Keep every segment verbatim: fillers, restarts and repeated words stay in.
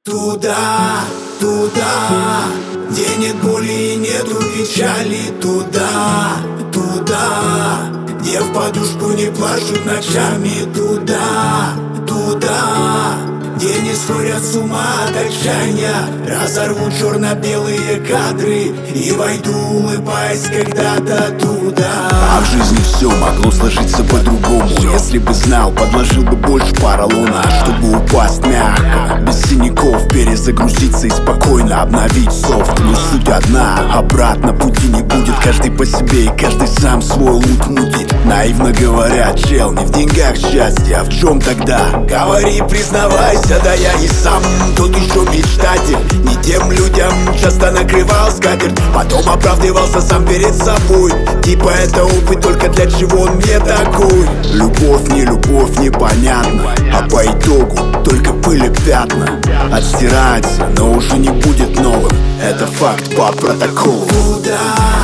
Туда, туда, где нет боли и нету печали. Туда, туда, где в подушку не плачут ночами. Туда, туда, где не сходят с ума от отчаяния. Разорву черно-белые кадры и войду, улыбаясь, когда-то туда. А в жизни все могло сложиться по-другому. Если бы знал, подложил бы больше поролона, чтобы упасть мягко, без синяков, перезагрузиться и спокойно обновить софт. Но суть одна, обратно пути не будет. Каждый по себе и каждый сам свой лут мутит. Наивно говорят, чел, не в деньгах счастье, а в чем тогда? Говори, признавайся, да я и сам тот еще мечтатель. Не тем людям часто накрывал скатерть, потом оправдывался сам перед собой. Типа это опыт, только для чего он мне такой? Любовь, не любовь, непонятно, а по итогу только пыль и пятна. Отстирается, но уже не будет новым. Это факт по протоколу. Туда,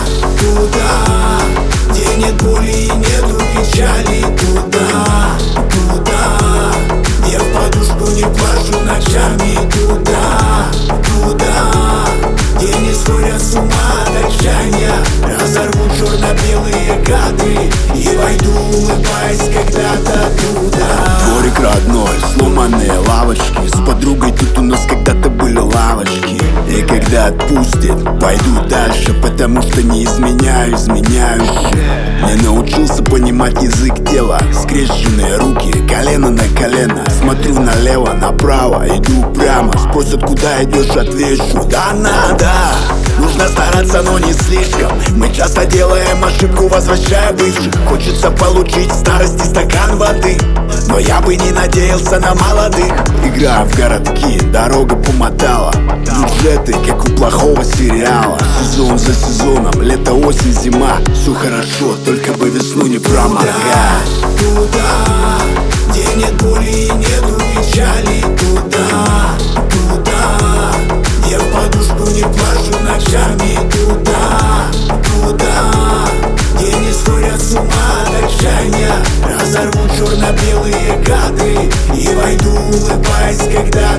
туда, где нет боли и нету печали. Туда, туда, где в подушку не плачут ночами. Туда, туда, где не сходят с ума от отчаяния. Разорву черно-белые кадры и войду, улыбаясь, когда-то туда. Дворик родной, сломанные лавочки. С подругой тут у нас когда-то были лавочки. И когда отпустит, пойду дальше, потому что не изменяю изменяющих. Не научился понимать язык тела. Скрещенные руки, колено на колено. Смотрю налево, направо, иду прямо. Спросят, куда идешь, отвечу: да надо. Нужно стараться, но не слишком. Мы часто делаем ошибку, возвращая бывших. Хочется получить в старости стакан воды, но я бы не надеялся на молодых. Игра в городки, дорога помотала. Бюджеты, как у плохого сериала. Сезон за сезоном, лето, осень, зима. Все хорошо, только бы весну не проморгать. Туда, где нет боли и нету печали. Туда, туда, где в подушку не плачут ночами. Туда, туда, где не сходят с ума от отчаяния. Разорву черно-белые кадры и войду, улыбаясь, когда